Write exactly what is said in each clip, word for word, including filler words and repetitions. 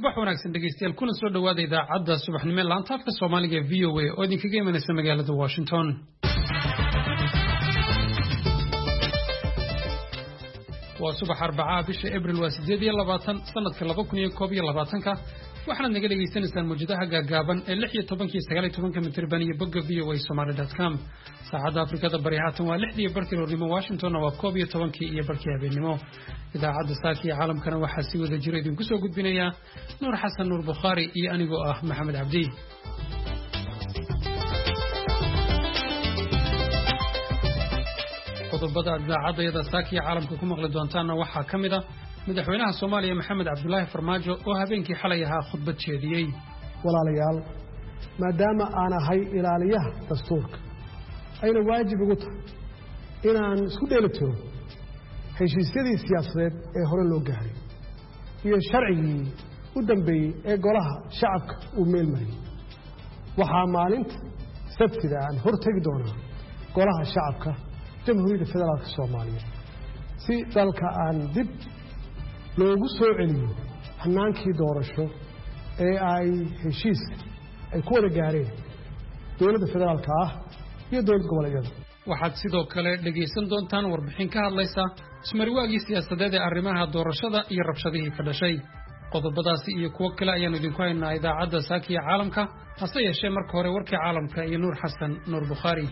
subax wanaagsan dhegeystayaal kuna soo dhawaada idaacadda subaxnimo laanta afka Soomaaliga ee V O A oo idinkaga imanaysa magaalada Washington. waa subax Arbacaa bisha Abriil waa sideed iyo labaatan sanadka laba kun iyo koob iyo labaatan ka waxaana naga dhageysanaysaan muujadaha gaagaaban ee lix iyo toban iyo sagaal iyo toban mitir baan iyo bogga v o a somali dot com. saacadda Afrikada Bari haatan waa lix iyo barkii roornimo, Washington waa koob iyo toban iyo barkii habeenimo. idaacadda saaka iyo caalamkana waxaa si wada jira idinku soo gudbinaya Nuur Xasan Nuur Bukhari iyo anigoo ah Maxamed Cabdi. qodobada idaacadda saaka iyo caalamka ku maqli doontaana waxaa ka mid ah madaxweynaha Soomaaliya Maxamed Cabdullaahi Farmaajo oo habeenkii xalay ahaa khudbad jeediyay. walaalayaal, maadaama aan ahay ilaaliyaha dastuurka ayna waajib ugu tahay inaan isku dheelitiro heshiisyadii siyaasadeed ee hore loo gaaray iyo sharcigii u dambeeyey ee golaha shacabka uu meel mariyey, waxaa maalinta sabtida aan hortegi doonaa golaha shacabka jamhuuriyadda federaalka Soomaaliya si dalka aan dib loogu soo celiyo hanaankii doorasho ee ay heshiiska ay ku wada gaareen dowladda federaalka ah iyo dowlad goboleedyada. waxaad sidoo kale dhageysan doontaan warbixin ka hadlaysa ismariwaagii siyaasadeed ee arrimaha doorashada iyo rabshadihii ka dhashay. qodobadaasi iyo kuwo kale ayaan idinku haynaa idaacadda saaka iyo caalamka, hase yeeshee marka hore warkii caalamka iyo Nuur Xasan Nuur Bukhari.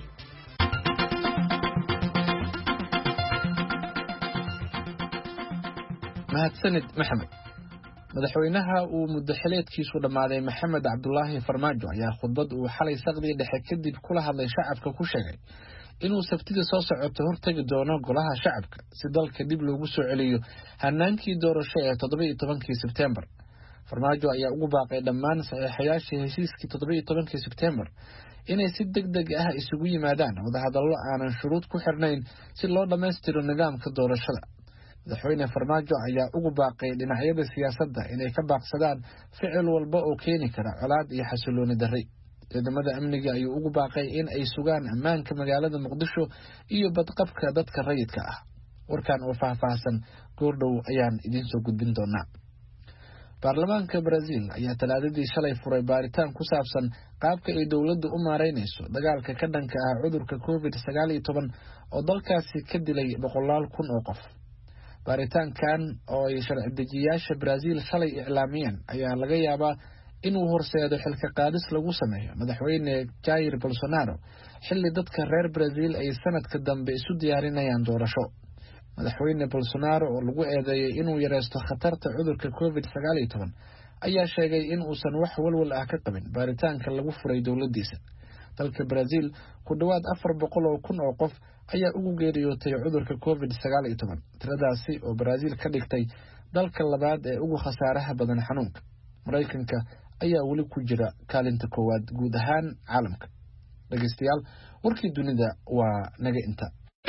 mahadsanid Maxamed. madaxweynaha uu muddo xileedkiisu dhamaaday Maxamed Cabdullaahi Farmaajo ayaa khudbad uu xalay saqdi dhexe kadib kula hadlay shacabka ku sheegay inuu sabtida soo socoto hortagi doono golaha shacabka si dalka dib loogu soo celiyo hanaankii doorasho ee toddoba iyo tobankii Sebtembar. Farmaajo ayaa ugu baaqay dhammaan saxiixayaashii heshiiskii toddoba iyo tobankii Sebtembar inay si degdeg ah isugu yimaadaan wadahadallo aanan shuruud ku xirnayn si loo dhammaystiro nidaamka doorashada. madaxweyne Farmaajo ayaa ugu baaqay dhinacyada siyaasadda inay ka baaqsadaan ficil walba oo keeni kara colaad iyo xasilooni darri. ciidamada amniga ayuu ugu baaqay in ay sugaan ammaanka magaalada Muqdisho iyo badqabka dadka rayidka ah. warkan oo faahfaahsan goordhow ayaan idin soo gudbin doonaa. baarlamaanka Brazil ayaa talaadadii shalay furay baaritaan ku saabsan qaabka ay dowladdu u maareynayso dagaalka ka dhanka ah cudurka covid sagaal iyo toban oo dalkaasi ka dilay boqolaal kun oo qof. baaritaankan oo ay sharci dejiyaasha Brazil shalay iclaamiyeen ayaa laga yaabaa inuu horseedo xilka qaadis lagu sameeyo madaxweyne Jair Bolsonaro xilli dadka reer Brazil ay sanadka dambe isu diyaarinayaan doorasho. madaxweyne Bolsonaro oo lagu eedeeyay inuu yareysto khatarta cudurka covid sagaal iyo toban ayaa sheegay in uusan wax walwal ah ka qabin baaritaanka lagu furay dowladdiisa. dalka Brazil ku dhawaad afar boqol oo kun oo qof ayaa ugu geeriyootay cudurka covid sagaal iyo toban, tiradaasi oo Brazil ka dhigtay dalka labaad ee ugu khasaaraha badan xanuunka. Mareykanka ayaa weli ku jira kaalinta koowaad guud ahaan caalamka. dhageystayaal, warkii dunida waa naga inta.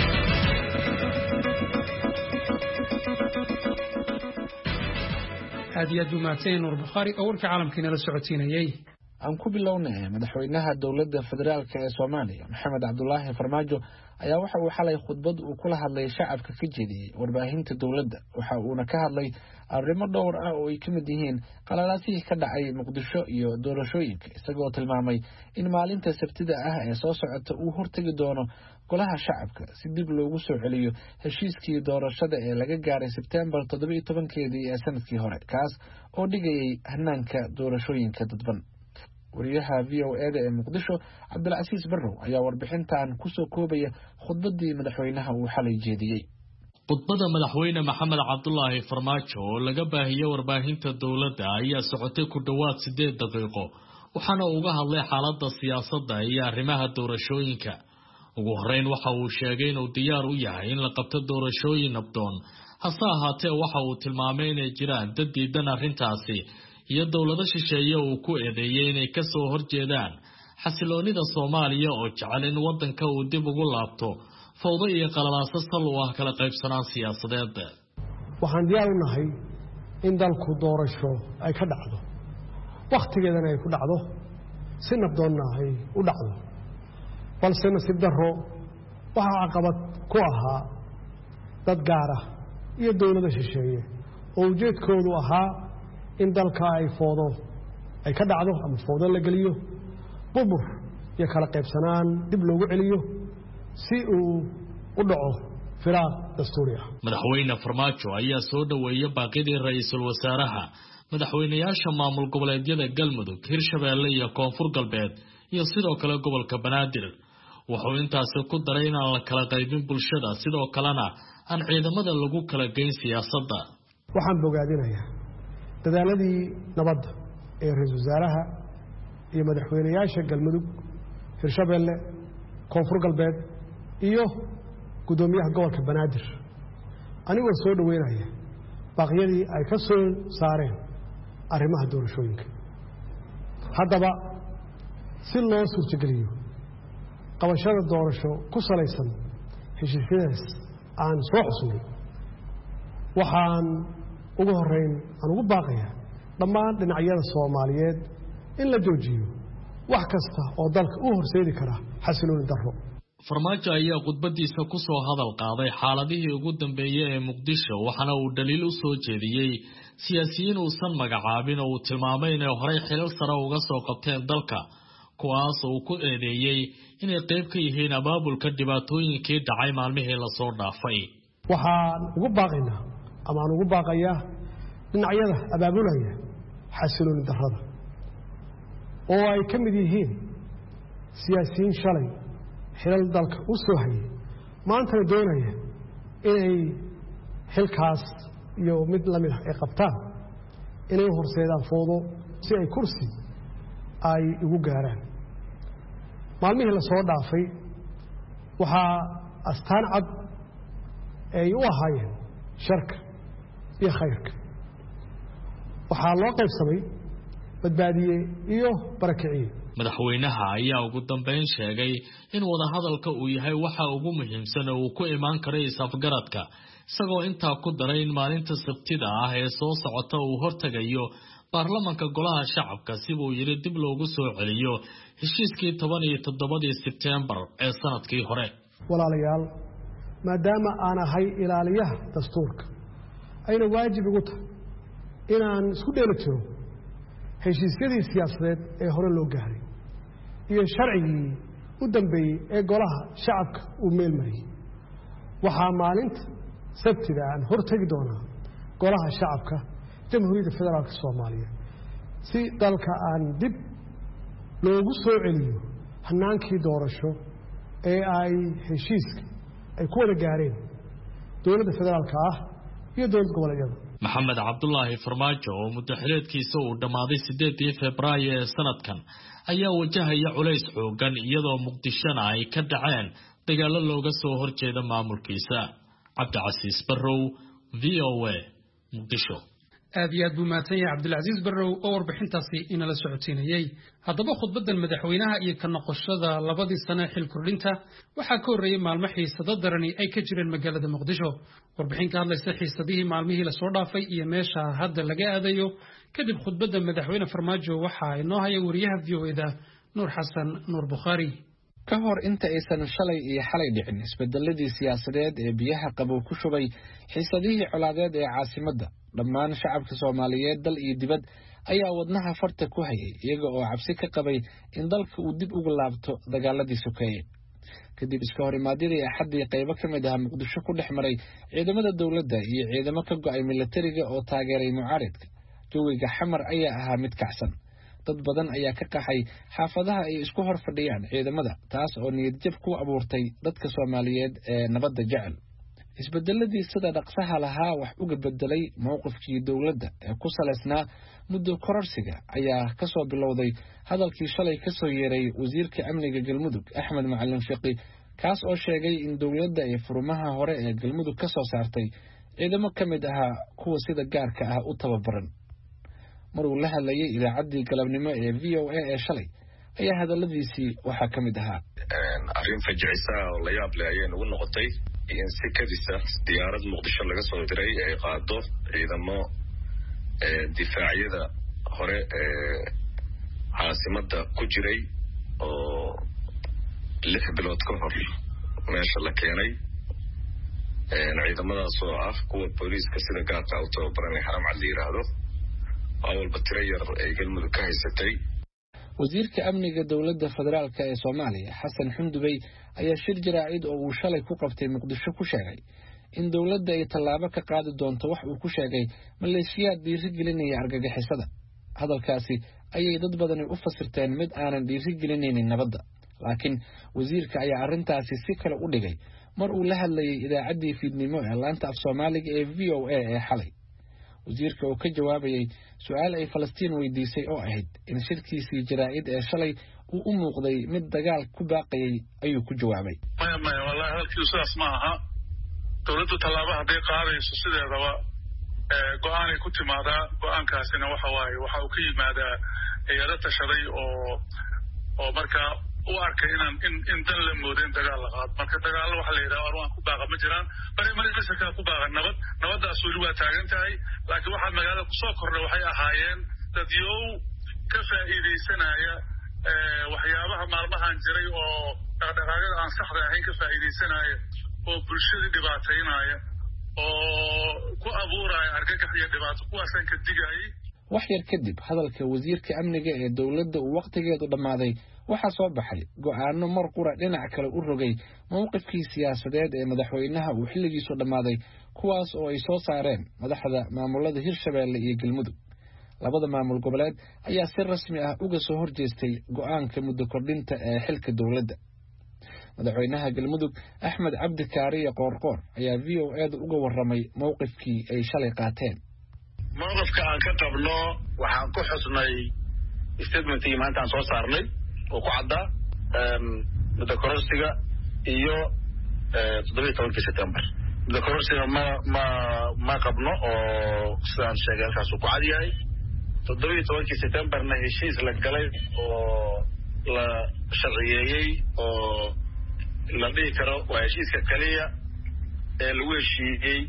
aad iyo aad u mahadsan Nuur Bukhari oo warkii caalamkiina la socodsiinayay. aan ku bilownay madaxweynaha dowladda federaalka ee Soomaaliya Maxamed Cabdullaahi Farmaajo ayaa waxa uu xalay khudbad uu kula hadlay shacabka ka jeediyay warbaahinta dowladda. waxa uuna ka hadlay arrimo dhowr ah oo ay ka mid yihiin qalalaasihii ka dhacay Muqdisho iyo doorashooyinka, isagoo tilmaamay in maalinta sabtida ah ee soo socota uu hortagi doono golaha shacabka si dib loogu soo celiyo heshiiskii doorashada ee laga gaaray Sebtembar toddoba iyo tobankeedii ee sanadkii hore, kaas oo dhigayay hanaanka doorashooyinka dadban. wariyaha V O A ee Muqdisho Cabdulcasiis Barrow ayaa warbixintan ku soo koobaya khudbadii madaxweynaha uu xalay jeediyay. khudbada madaxweyne Maxamed Cabdullaahi Farmaajo oo laga baahiyay warbaahinta dowladda ayaa socotay ku dhawaad sideed daqiiqo, waxaana uga hadlay xaaladda siyaasadda iyo arrimaha doorashooyinka. ugu horeyn waxa uu sheegay inuu diyaar u yahay in la qabto doorashooyin nabdoon, hase ahaatee waxa uu tilmaamay inay jiraan dad diidan arrintaasi iyo dowlado shisheeye uu ku eedeeyay inay ka soo horjeedaan xasiloonida Soomaaliya oo jecel in wadanka uu dib ugu laabto fawdo iyo qalalaaso sal u ah kala qaybsanaan siyaasadeed. waxaan diyaar u nahay in dalku doorasho ay ka dhacdo, wakhtigeedana ay ku dhacdo, si nabdoonna ay u dhacdo. balse nasiib darro waxaa caqabad ku ahaa dad gaar ah iyo dowlado shisheeye oo ujeedkoodu ahaa in dalka ay foodo ay ka dhacdo ama foodo la geliyo burbur iyo kala qaybsanaan dib loogu celiyo si uu u dhaco firaaq dastuuri ah. madaxweyne Farmaajo ayaa soo dhaweeyay baaqidii ra'iisul wasaaraha madaxweynayaasha maamul goboleedyada Galmudug, Hirshabeelle iyo Koonfur Galbeed iyo sidoo kale gobolka Banaadir. wuxuu intaas ku daray in aan la kala qaybin bulshada sidoo kalena aan ciidamada lagu kala geyn siyaasadda. waxaan bogaadinayaa dadaaladii nabadda ee ra'iisul wasaaraha iyo madaxweynayaasha Galmudug, Hirshabeelle, Koonfur Galbeed iyo gudoomiyaha gobolka Banaadir anigoo soo dhaweynaya baaqyadii ay ka soo saareen arrimaha doorashooyinka. haddaba si loo suurtageliyo qabashada doorasho ku salaysan heshiisyadaas aan soo xusnay waxaan ugu horeyn aan ugu baaqayaa dhammaan dhinacyada Soomaaliyeed in la joojiyo wax kasta oo dalka u horseedi kara xasilooni darro. Farmaajo ayaa khudbadiisa ku soo hadal qaaday xaaladihii ugu dambeeyay ee Muqdisho waxaana uu daliil u soo jeediyay siyaasiyiin uusan magacaabin oo uu tilmaamay inay horey xilal sare uga soo qabteen dalka kuwaas oo ku eedeeyay inay qayb ka yihiin abaabulka dhibaatooyinkii dhacay maalmihii la soo dhaafay. waxaan ugu baaqaynaa ama aan ugu baaqayaa dhinacyada abaabulaya xasilooni darrada oo ay ka mid yihiin siyaasiyiin shalay xilal dalka u soo hayay maantana doonaya inay xilkaas iyo mid la mid ah ay qabtaan inay horseedaan foodo si ay kursi ay ugu gaaraan. maalmihii la soo dhaafay waxaa astaan cad ay u ahaayeen sharka iyo khayrka. waxaa loo qaybsamay badbaadiye iyo barakiciye. madaxweynaha ayaa ugu dambeyn sheegay in wada hadalka uu yahay waxa ugu muhiimsan oo uu ku imaan karay isafgaradka isagoo intaa ku daray in maalinta Sabtida ah ee soo socota uu hortagayo baarlamaanka golaha shacabka si uu yiri dib loogu soo celiyo heshiiskii toban iyo toddobadii Sebtembar ee sanadkii hore. walaalayaal maadaama aan ahay ilaaliyaha dastuurka ayna waajib ugu tahay inaan isku dheelitiro heshiisyadii siyaasadeed ee hore loo gaaray iyo sharcigii u dambeeyay ee golaha shacabka uu meel mariyay. waxaa maalinta Sabtida aan hortagi doonaa golaha shacabka Jamhuuriyadda Federaalka Soomaaliya si dalka aan dib loogu soo celiyo hanaankii doorasho ee ay heshiiska ay ku wada gaareen dowladda federaalka ah iyo dowlad goboleedyada. Maxamed Cabdullaahi Farmaajo oo muddaxileedkiisa uu dhamaaday sideedii Febraayo ee sanadkan ayaa wajahaya culays xoogan iyadoo Muqdishona ay ka dhaceen dagaalo looga soo horjeeda maamulkiisa. Cabdicasiis Barrow, V O A, Muqdisho. aad iyo aad buu mahadsan yahay Cabdilcasiis Barrow oo warbixintaasi inala socodsiinayay. haddaba khudbadan madaxweynaha iyo ka noqoshada labadii sano xil kordhinta waxaa ka horreeyay maalmo xiisado darani ay ka jireen magaalada Muqdisho. warbixin ka hadlaysa xiisadihii maalmihii la soo dhaafay iyo meesha hadda laga aadayo kadib khudbada madaxweyne Farmaajo waxaa inoo haya wariyaha V O A da Nuur Xasan Nuur Bukhari. ka hor inta aysan shalay iyo xalay dhicin isbedeladii siyaasadeed ee biyaha qabow ku shubay xiisadihii colaadeed ee caasimadda dhammaan shacabka Soomaaliyeed dal iyo dibad ayaa wadnaha farta ku hayay iyaga oo cabsi ka qabay in dalka uu dib ugu laabto dagaaladii sokeeye. kadib iska horimaadidii axadii qaybo ka mid ah Muqdisho ku dhex maray ciidamada dawladda iyo ciidamo ka go'ay militariga oo taageeray mucaaradka jawiga xamar ayaa ahaa mid kacsan. dad badan ayaa ka qaxay xaafadaha ay isku hor fadhiyaan ciidamada taas oo niyad jab ku abuurtay dadka Soomaaliyeed ee nabadda jecel. isbedeladii sida dhaqsaha lahaa wax uga bedelay mowqifkii dawladda ee ku saleysnaa muddo kororsiga ayaa ka soo bilowday hadalkii shalay ka soo yeeray wasiirka amniga Galmudug Axmed Macalin Fiqi kaas oo sheegay in dawladda ay furmaha hore ee Galmudug ka soo saartay ciidamo ka mid ah kuwa sida gaarka ah u tababaran. maruu la hadlayay idaacaddii galabnimo ee V O A ee shalay ayaa hadaladiisii waxaa ka mid ahaa arrin fajicisa oo la yaab leh ayay ugu noqotay in si kadisa diyaarad Muqdisho laga soo diray ay qaado ciidamo ee difaacyada hore ee caasimadda ku jiray oo lix bilood ka hor meesha la keenay ee ciidamadaas oo ah kuwa booliiska sida gaarka u tababaran Haram Cali yiraahdo awalba tiro yar ay galmudug ka haysatay. wasiirka amniga dowladda federaalka ee Soomaaliya Xasan Xundubey ayaa shir jaraa'id oo uu shalay ku qabtay Muqdisho ku sheegay in dowladda ay tallaabo ka qaadi doonto wax uu ku sheegay maleeshiyaad dhiirigelinaya argagixisada. hadalkaasi ayay dad badan u fasirteen mid aanan dhiirigelinaynin nabadda, laakiin wasiirka ayaa arrintaasi si kale u dhigay mar uu la hadlayay idaacaddii fiidnimo ee laanta af Soomaaliga ee V O A ee xalay. wasiirka oo ka jawaabayay su'aal ay Falastiin weydiisay oo ahayd in shirkiisii jaraa'id ee shalay uu u muuqday mid dagaal ku baaqayay ayuu ku jawaabay. maya maya wallahi halkii sidaas ma aha. dowladdu tallaabo hadday qaadayso sideedaba go-aan ay ku timaadaa. go-aankaasina waxa waaye waxa uu ka yimaadaa hay'ado tashaday oo oo markaa u arkay inaan in in dan la moodeen dagaal la qaado. marka dagaal waxa la yidhaha arwaan ku baaqa ma jiraan. bari majliska ku baaqa nabad nabadaas weli waa taagan tahay, laakiin waxaa magaalada kusoo kordhay waxay ahaayeen dad yow ka faa'iidaysanaya waxyaabaha maalmahan jiray oo dhaqdhaqaaqyada aan saxda ahayn ka faa'iidaysanaya oo bulshadii dhibaataynaya oo ku abuuraya argagax iyo dhibaato kuwaasaan ka digayay. wax yar kadib hadalka wasiirka amniga ee dowladda uu waqtigeedu dhammaaday waxaa soo baxay go'aano mar qura dhinac kale u rogay mowqifkii siyaasadeed ee madaxweynaha uu xilligiisu dhammaaday, kuwaas oo ay soo saareen madaxda maamulada Hirshabeelle iyo Galmudug. labada maamul goboleed ayaa si rasmi ah uga soo horjeestay go'aanka muddo kordhinta ee xilka dowladda. madaxweynaha Galmudug Axmed Cabdi Kaariye Qoorqoor ayaa V O A da uga warramay mowqifkii ay shalay qaateen. mowqifka aan ka qabno waxaan ku xusnay statementkii maanta aan soo saarnay oo ku cadda muddo kororsiga iyo toddobiyo tobankii September. muddo kororsiga ma ma ma qabno oo sidaan sheegay halkaas uu ku cad yahay. toddobiyo tobankii Septemberna heshiis la galay oo la sharciyeeyey oo la dhihi karo waa heshiiska kaliya ee lagu heshiiyey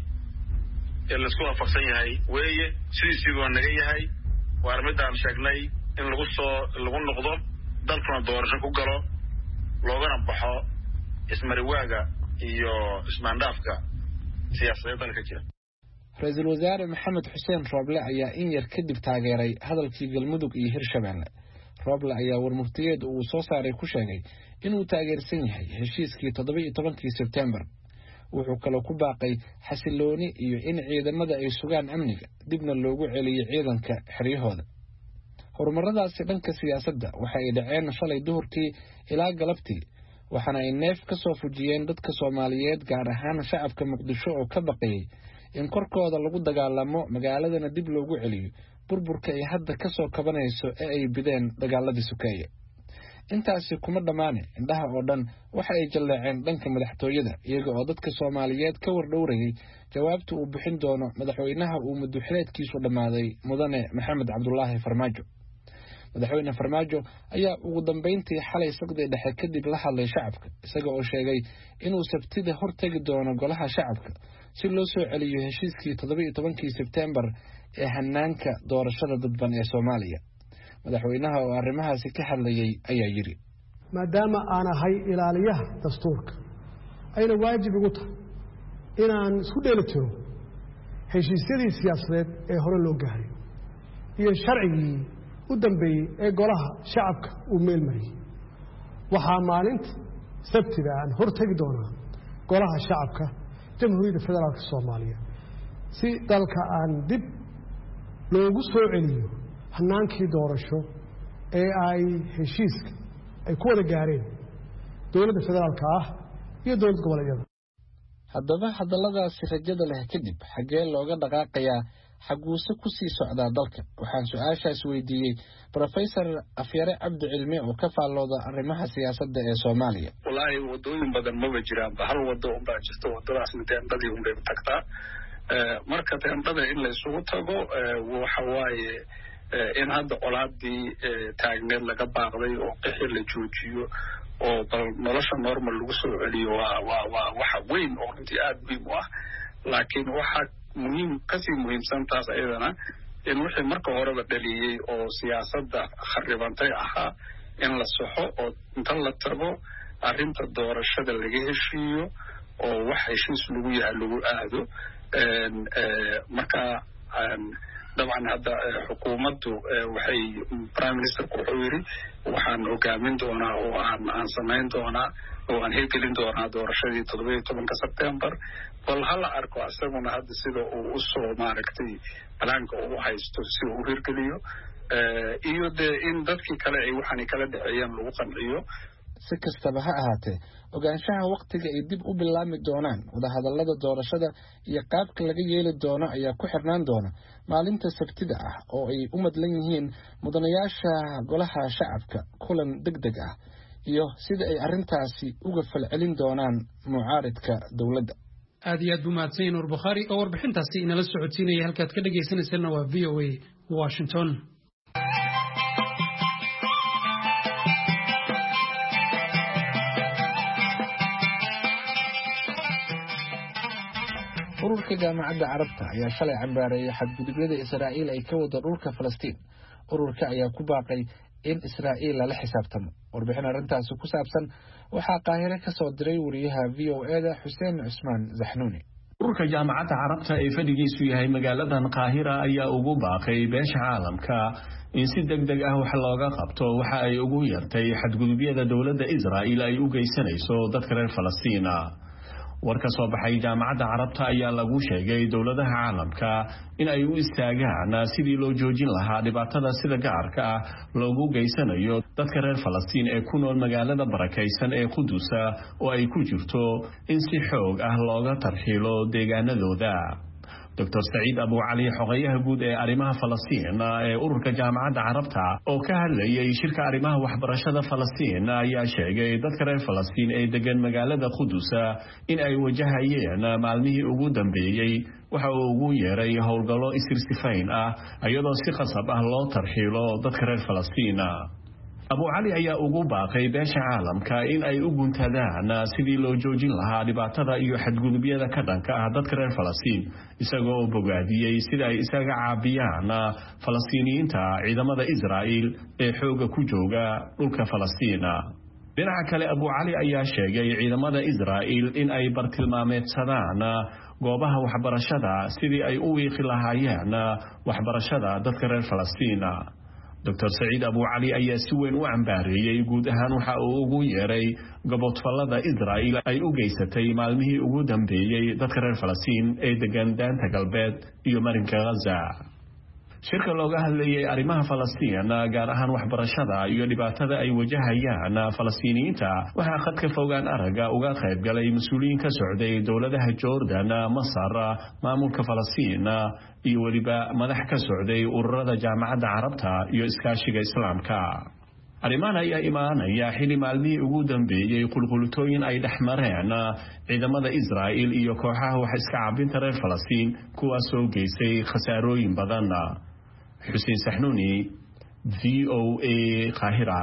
ee laisku waafaqsan yahay weeye. sidiisii waa naga yahay. waa arrimidaan sheegnay in lagu soo lagu noqdo dalkuna doorasho ku galo loogana baxo ismariwaaga iyo ismaandhaafka siyaasadeed dalka jira. ra-iisul wasaare maxamed xuseen Rooble ayaa in yar kadib taageeray hadalkii Galmudug iyo Hirshabeelle. Rooble ayaa warmurtiyeed uu soo saaray ku sheegay inuu taageersan yahay heshiiskii toddobiyo tobankii September. wuxuu kaloo ku baaqay xasilooni iyo in ciidamada ay sugaan amniga dibna loogu celiyo ciidanka xeryahooda. horumaradaasi dhanka siyaasadda waxa ay dhaceen shalay duhurkii ilaa galabtii, waxaana ay neef ka soo fujiyeen dadka Soomaaliyeed gaar ahaan shacabka Muqdisho oo ka baqayay in korkooda lagu dagaalamo magaaladana dib loogu celiyo burburka ay hadda ka soo kabanayso ee ay bideen dagaaladii sukeeye. intaasi kuma dhammaane indhaha oo dhan waxa ay jalleeceen dhanka madaxtooyada iyaga oo dadka Soomaaliyeed ka wardhowrayay jawaabta uu bixin doono madaxweynaha uu muddo xileedkiisu dhammaaday mudane Maxamed Cabdullaahi Farmaajo. madaxweyne Farmaajo ayaa ugu dambeyntii xalay saqdi dhexe kadib la hadlay shacabka isaga oo sheegay inuu sabtida hortagi doono golaha shacabka si loo soo celiyo heshiiskii toddobiyo tobankii September ee hanaanka doorashada dadban ee Soomaaliya. madaxweynaha oo arrimahaasi ka hadlayay ayaa yiri: maadaama aan ahay ilaaliyaha dastuurka ayna waajib igu tahay inaan isku dheelitiro heshiisyadii siyaasadeed ee hore loo gaaray iyo sharcigii u dambeeyey ee golaha shacabka uu meel mariyey, waxaa maalinta sabtida aan hortagi doonaa golaha shacabka jamhuuriyadda federaalka Soomaaliya si dalka aan dib loogu soo celiyo hanaankii doorasho ee ay heshiiska ay ku wada gaareen dowladda federaalka ah iyo dowlad goboleedyada. haddaba hadalladaasi rajada leh kadib xagee looga dhaqaaqayaa xaguuse ku sii socdaa dalka? waxaan su-aashaas weydiiyey Professor Afyare Cabdi Cilmi oo ka faallooda arrimaha siyaasadda ee Soomaaliya. wallaahi wadooyin badan maba jiraan, hal wado unbaa jirta, wadadaas teendadii unbay tagtaa. marka teendada in la isugu tago waxa waaye in hadda colaadii taagneed laga baaqday oo qixi la joojiyo oo bal nolosha normal lagu soo celiyo waa waa waa waxa weyn oo runtii aad muhiim u ah. laakiin waxa muhiim kasii muhiimsan taas ayadana in wixii marka horeba dhaliyey oo siyaasadda kharibantay ahaa in la saxo oo inta la tago arrinta doorashada laga heshiiyo oo wax heshiis lagu yahay lagu aado. marka dabcan hadda xukuumaddu waxay prime ministerku wuxuu yidhi waxaan hogaamin doonaa oo aan aan samayn doonaa oo aan hirgelin doonaa doorashadii toddoba iyo tobanka sebtembar bal hala arko isaguna hadda sida uu usoo maaragtay balaanka uu haysto si uu u hirgeliyo iyo dee in dadkii kale ay waxaanay kala dhexeeyeen lagu qanciyo. si kastaba ha ahaatee ogaanshaha wakhtiga ay dib u bilaami doonaan wadahadallada doorashada iyo qaabka laga yeeli doono ayaa ku xirnaan doona maalinta sabtida ah oo ay u madlan yihiin mudanayaasha golaha shacabka kulan deg deg ah iyo sida ay arrintaasi uga falcelin doonaan mucaaridka dowladda. aad iyo aad buu mahadsan yahay Nuur Bukhaari oo warbixintaasi inala socodsiinaya halkaad ka dhageysanaysaana waa V O A Washington. ururka jaamacadda carabta ayaa shalay cambaareeyay xadgudubyada Israa'iil ay ka wada dhulka Falastiin. ururka ayaa ku baaqay in Israa'iil la xisaabtamo. warbixin arrintaasi ku saabsan waxaa Qaahire ka soo diray wariyaha V O A da Xuseen Cusmaan Zaxnuuni. ururka jaamacadda carabta ee fadhigiisu yahay magaaladan Qaahira ayaa ugu baaqay beesha caalamka in si degdeg ah wax looga qabto waxa ay ugu yartay xadgudubyada dowladda Israa'iil ay u geysanayso dadka reer Falastiin. war ka soo baxay jaamacadda carabta ayaa lagu sheegay dowladaha caalamka in ay u istaagaan sidii loo joojin lahaa dhibaatada sida gaarka ah loogu geysanayo dadka reer Falastiin ee ku nool magaalada barakaysan ee Qudus oo ay ku jirto in si xoog ah looga tarxiilo deegaanadooda. doctor Saciid Abu Cali xogayaha guud ee arrimaha Falastiin ee ururka jaamacadda carabta oo ka hadlayay shirka arrimaha waxbarashada Falastiin ayaa sheegay dadka reer Falastiin ee degan magaalada Qudus in ay wajahayeen maalmihii ugu dambeeyay waxa uu ugu yeeray howlgallo isirsifayn ah iyadoo si qasab ah loo tarxiilo dadka reer Falastiin. Abu Cali ayaa ugu baaqay beesha caalamka in ay u guntadaan sidii loo joojin lahaa dhibaatada iyo xadgudubyada ka dhanka ah dadka reer Falastiin isagoo bogaadiyay sida ay isaga caabiyaan Falastiiniyiinta ciidamada Israa'iil ee xooga ku jooga dhulka Falastiin. dhinaca kale Abu Cali ayaa sheegay ciidamada Israa'iil in ay bartilmaameedsadaan goobaha waxbarashada sidii ay u wiiqi lahaayeen waxbarashada dadka reer Falastiin. doctor Saciid Abu Cali ayaa si weyn u cambaareeyay guud ahaan waxa uu ugu yeeray gobodfalada Israa'iil ay u geysatay maalmihii ugu dambeeyay dadka reer Falastiin ee degan daanta galbeed iyo marinka Gaza. shirka looga hadlayay arrimaha Falastiin gaar ahaan waxbarashada iyo dhibaatada ay wajahayaan Falastiiniyiinta waxaa khadka fogaan araga uga qayb galay mas'uuliyiin ka socday dowladaha Jordan, Masar, maamulka Falastiin iyo waliba madax ka socday ururada jaamacadda carabta iyo iskaashiga islaamka. arrimahan ayaa imaanaya xili maalmihii ugu dambeeyay qulqulutooyin ay dhexmareen ciidamada Israa'iil iyo kooxaha wax iska caabinta reer Falastiin kuwaas oo geysay khasaarooyin badan. Xuseen Saxnuuni, V O A Qaahira.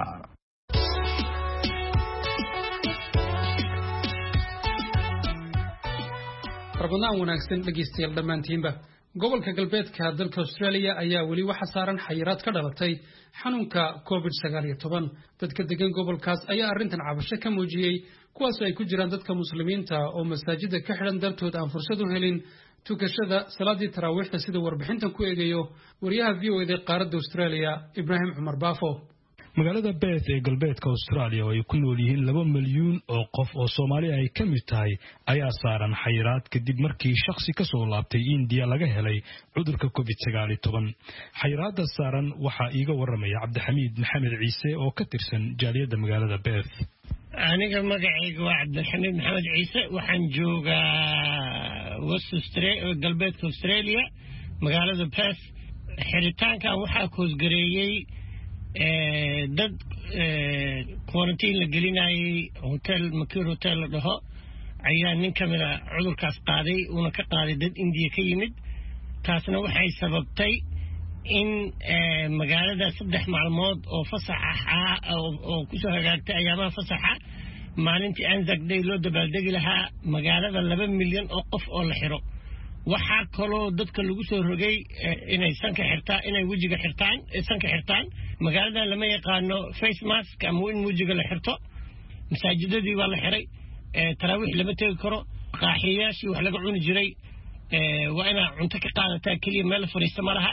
Rabadaan wanaagsan dhageystayaal dhammaantiinba. gobolka galbeedka dalka Australia ayaa weli waxa saaran xayiraad ka dhalatay xanuunka covid sagaal iyo toban. dadka degan gobolkaas ayaa arrintan cabasho ka muujiyay kuwaas ay ku jiraan dadka muslimiinta oo masaajida ka xiran dartood aan fursad u helin tukashada salaadii taraawiixda sida warbixintan ku eegayo wariyaha V O A ee qaaradda Australia Ibrahim Umar Baafo. magaalada Perth ee galbeedka Australia oo ay ku nool yihiin laba milyuun oo qof oo Soomaali ay ka mid tahay ayaa saaran xayiraad kadib markii shakhsi ka soo laabtay India laga helay cudurka covid sagaal iyo toban. xayiraadda saaran waxaa iiga waramaya Cabdixamiid Maxamed Ciise oo ka tirsan jaaliyadda magaalada Perth. aniga magacayga waa Cabdixamiid Maxamed Ciise waxaan joogaa West Australia galbeedka Australia magaalada Perth. xiritaankan waxaa koosgareeyay dad quarantine la gelinayay hotel Makir hotel la dhaho ayaa nin kamid ah cudurkaas qaaday una ka qaaday dad India ka yimid. taasna waxay sababtay in magaalada saddex maalmood oo fasax ah oo ku soo hagaagtay ayaamaha fasaxa maalintii Anzac Day loo dabaaldegi lahaa magaalada laba milyan oo qof oo la xiro. waxaa kaloo dadka lagu soo rogay inay sanka xirtaan inay wajiga xirtaan sanka xirtaan magaalada lama yaqaano face mask ama in wajiga la xirto. masaajidadii waa la xiray taraawiix lama tegi karo. qaaxiyaashii wax laga cuni jiray waa inaa cunto ka qaadataa keliya meel fariista ma laha.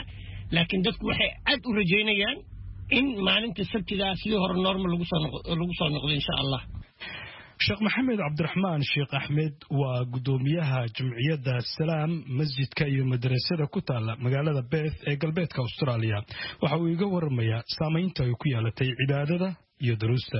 laakiin dadku waxay aad u rajaynayaan in maalinta sabtida sidii hore normal lagu soo lagu soo noqdo insha Allah. Sheekh Maxamed Cabdiraxmaan Sheekh Axmed waa gudoomiyaha Jumciyadda Salaam masjidka iyo madrasada ku taala magaalada Perth ee galbeedka Australia. Waxa uu iga waramayaa saameynta ay ku yeelatay cibaadada iyo duruusta.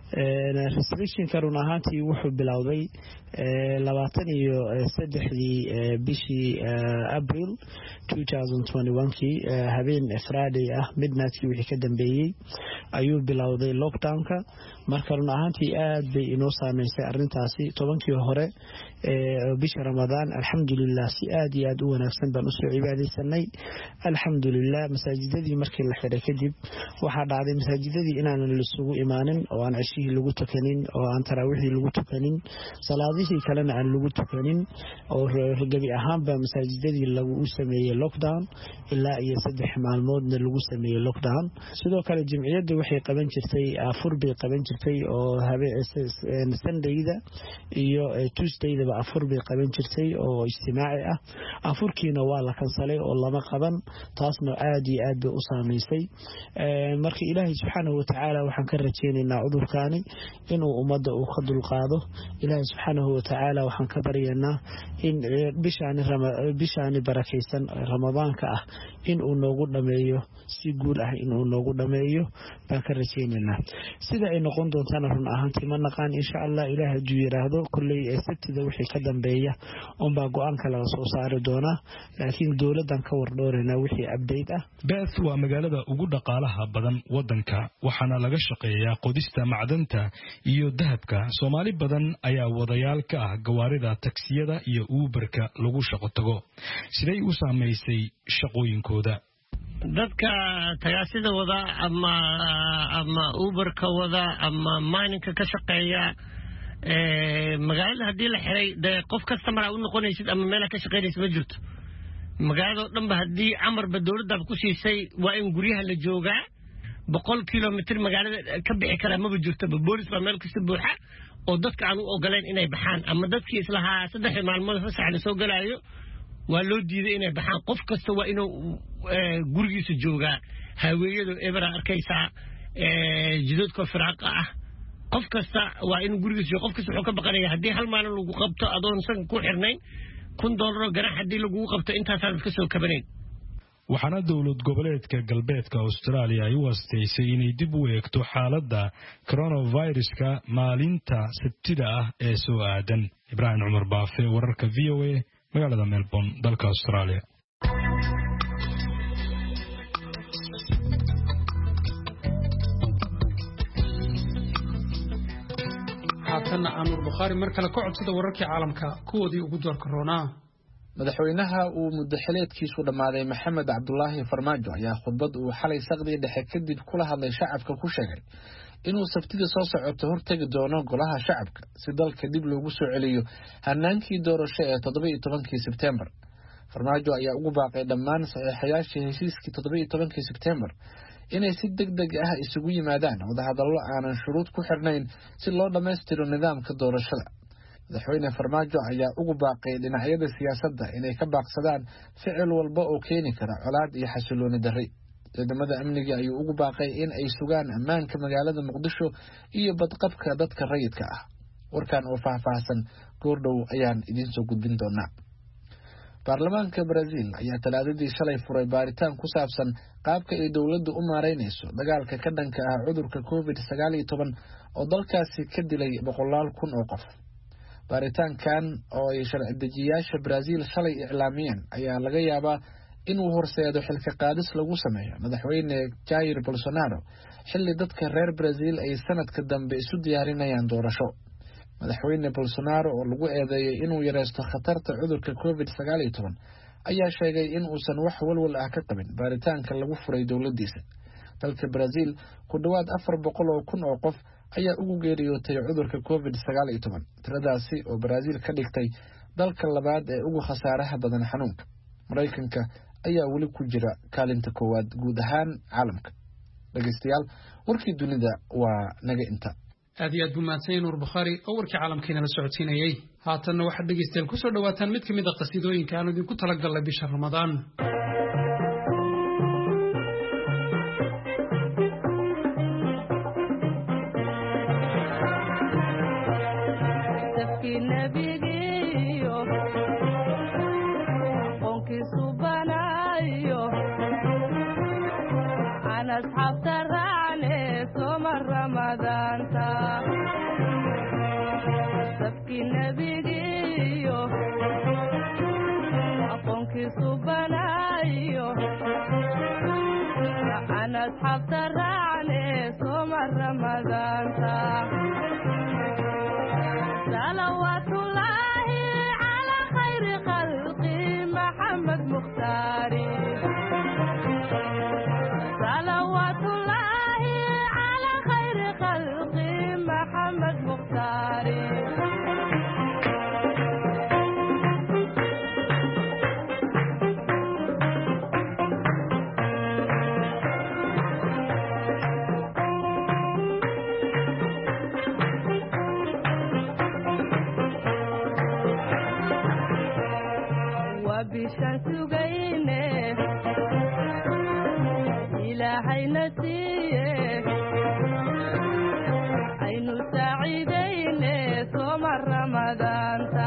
restriction karun ahaantii wuxuu bilowday labaatan iyo saddexdii bishii April twenty twenty-one kii habeen Friday ah midnightkii wixii ka dambeeyay ayuu bilowday lockdownka marka run ahaantii aad bay inoo saameysay arintaasi tobankii hore ee bisha Ramadaan alxamdulillah si aad iyo aad u wanaagsan baan u soo cibaadeysanay alxamdulillah masaajidadii markii la xiray kadib waxa dhacday masaajidadii inaan la isugu imaanin oo aan cishii lagu tukanin oo aan taraawixii lagu tukanin salaadihii kalena aan lagu tukanin oo gabi ahaanba masaajidadii lagu sameeyay lockdown ilaa iyo saddex maalmoodna lagu sameeyay lockdown sidoo kale jimciyadu waxay qaban jirtay afur bay qaban jirtay oo habeen Sundayda iyo Tuesdayda afur bay qaban jirtay oo ijtimaaci ah afurkiina waa la kansalay oo lama qaban taasna aad iyo aad bay u saameysay marka Ilaahay subhanahu wa ta'ala waxaan ka rajaynaynaa cudurkaani inuu umada uu ka dulqaado Ilaahay subhanahu wa ta'ala waxaan ka baryaynaa in bishaani bishaani barakeysan Ramadaanka ah in uu noogu dhameeyo si guul ah in uu noogu dhameeyo baan ka rajaynaynaa sida ay noqon doontaan run ahaantii ma naqaan insha Allah Ilaahay juu yiraahdo kullay ee sabtida wixii ka dambeeya on baa go'aan kala soo saari doona laakiin dawladdan ka wardhoorayna wixii update ah Perth waa magaalada ugu dhaqaalaha badan wadanka waxaana laga shaqeeyaa qodista macdanta iyo dahabka Soomaali badan ayaa wadayaal ka ah gawaarida taksiyada iyo Uberka lagu shaqo tago siday u saameysay shaqooyinkooda dadka tagaasida wada ama ama Uberka wada ama mininka ka shaqeeya ee magaalada hadii la xiray qof customer ah u noqonaysid ama meel ka shaqeynaysid ma jirto magaalada dhanba hadii amarba dawladda ku siisay waa in guryaha la joogaa boqol kilomitir magaalada ka bixi kara ma jirto boolis baa meel kasta buuxa oo dadka aan u ogoleen inay baxaan ama dadkii islaha saddex maalmood fasax la soo galaayo waa loo diiday inay baxaan qof kasta waa inuu gurigiisa joogaa haweeyadu ebra arkaysa ee jidadka firaaqa ah qof kasta waa inuu gurigiisa qof kasta wuxuu ka baqanayaa hadii hal maalin lagu qabto adoon san ku xirnayn kun dollar ganax hadii lagu qabto intaas aan ka soo kabanayn waxaana dawlad goboleedka galbeedka Australia ay u wasteysay inay dib u eegto xaaladda coronavirus-ka maalinta sabtida ah ee soo aadan Ibrahim Umar Baafe wararka V O A magaalada Melbourne dalka Australia haatana Anur Bukhari mar kale ka codsada wararkii caalamka kuwoodii ugu door corona madaxweynaha uu muddaxileedkiisu dhamaaday Maxamed Cabdullaahi Farmaajo ayaa khudbad uu xalay saqdi dhexe kadib kula hadlay shacabka ku sheegay inuu sabtida soo socoto hortagi doono golaha shacabka si dalka dib loogu soo celiyo hanaankii doorasho ee toddoba iyo tobankii September Farmaajo ayaa ugu baaqay dhammaan saxiixayaashii heshiiskii toddoba iyo tobankii September inay si degdeg ah isugu yimaadaan wadahadallo aanan shuruud ku xirnayn si loo dhameystiro nidaamka doorashada madaxweyne Farmaajo ayaa ugu baaqay dhinacyada siyaasadda inay ka baaqsadaan ficil walba oo keeni kara colaad iyo xasilooni darri ciidamada amniga ayuu ugu baaqay in ay sugaan ammaanka magaalada Muqdisho iyo badqabka dadka rayidka ah warkan oo faahfaahsan goordhow ayaan idin soo gudbin doonaa baarlamaanka Brazil ayaa talaadadii shalay furay baaritaan ku saabsan qaabka ay dawladdu u maareynayso dagaalka ka dhanka ah cudurka covid sagaal iyo toban oo dalkaasi ka dilay boqolaal kun oo qof baaritaankan oo ay sharci dejiyaasha Brazil shalay iclaamiyeen ayaa laga yaabaa inuu horseedo xilka qaadis lagu sameeyo madaxweyne Jair Bolsonaro xilli dadka reer Brazil ay sanadka dambe isu diyaarinayaan doorasho madaxweyne Bolsonaro oo lagu eedeeyay inuu yareysto khatarta cudurka covid sagaal iyo toban ayaa sheegay in uusan wax walwal ah ka qabin baaritaanka lagu furay dawladdiisa dalka Brazil ku dhawaad afar boqol oo kun oo qof ayaa ugu geeriyootay cudurka covid sagaal iyo toban tiradaasi oo Brazil ka dhigtay dalka labaad ee ugu khasaaraha badan xanuunka Mareykanka ayaa wali ku jira kaalinta koowaad guud ahaan caalamka dhageystayaal warkii dunida waa naga inta aad iyo aad buu mahadsan Nur Bukhari oo warkii caalamkiina la socodsiinayay haatana waxaad dhageystayaal ku soo dhawaataan mid ka mid ah qasiidooyinka aan idinku talagalay bisha Ramadaan safkii nebigiyo aqoonkii subanaayo aan asxaabta raacne sooma ramadaanta safkii nebigiyo aqoonkii subanaayo aan asxaabta raacne sooma ramadaanta صلوات الله على خير خلقي محمد مختاري صلوات الله على خير خلقي محمد مختاري bishaan sugayne ilaahayna siiye aynu saaciidayne sooma ramadaanta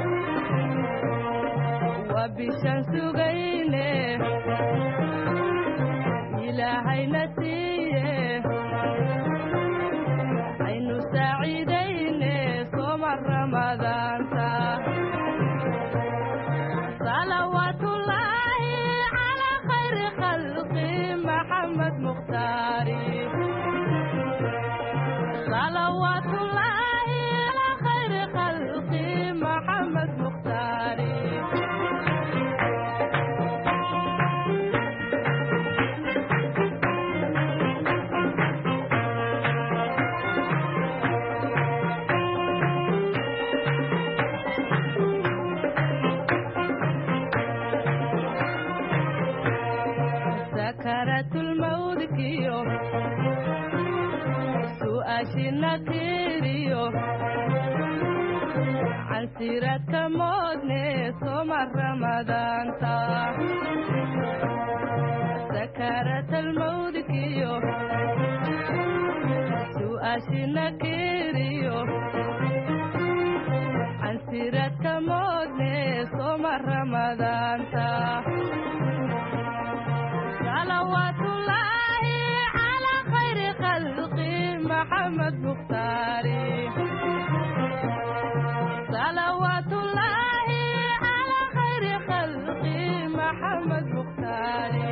waa bishaan sugayne ilaahayna siiye aynu saaciidayne sooma ramadaanta صلوات الله على خير خلقي محمد مختاري صلوات الله على خير خلقي محمد مختاري سكرت الموت كيو سؤاشنا كيريو عن سيرة مودني سوما رمضان تا سكرت الموت كيو سؤاشنا كيريو عن سيرة مودني سوما رمضان تا صلوات الله على خير خلقي محمد مختاري صلوات الله على خير خلقي محمد مختاري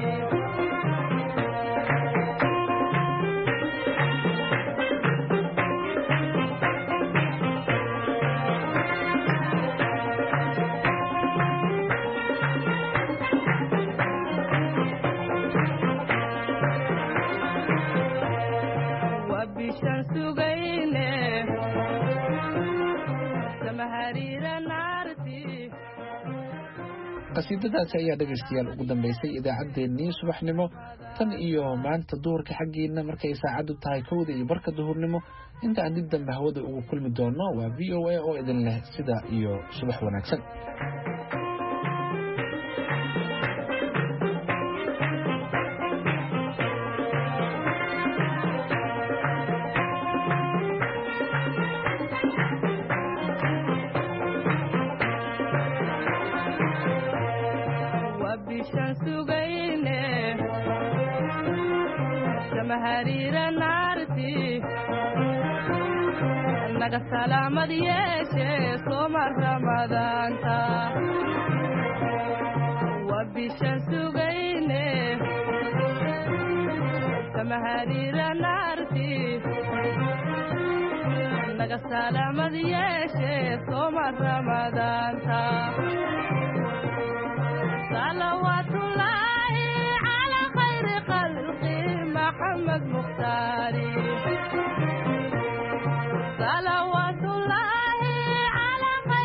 qasiidadaasi ayaa dhegaystayaal ugu dambaysay idaacaddeenii subaxnimo tan iyo maanta duhurka xaggiina markay saacaddu tahay kowda iyo barka duhurnimo inta aan dib dambe hawada ugu kulmi doono waa v o a oo idin leh sida iyo subax wanaagsan naga salaamad yeeshe sooma ramadaanta waa bishaan sugayne sama hariira naarti naga salaamad yeeshe sooma ramadaanta salawaatullaahi calaa khayri khalqi maxamed mukhtaari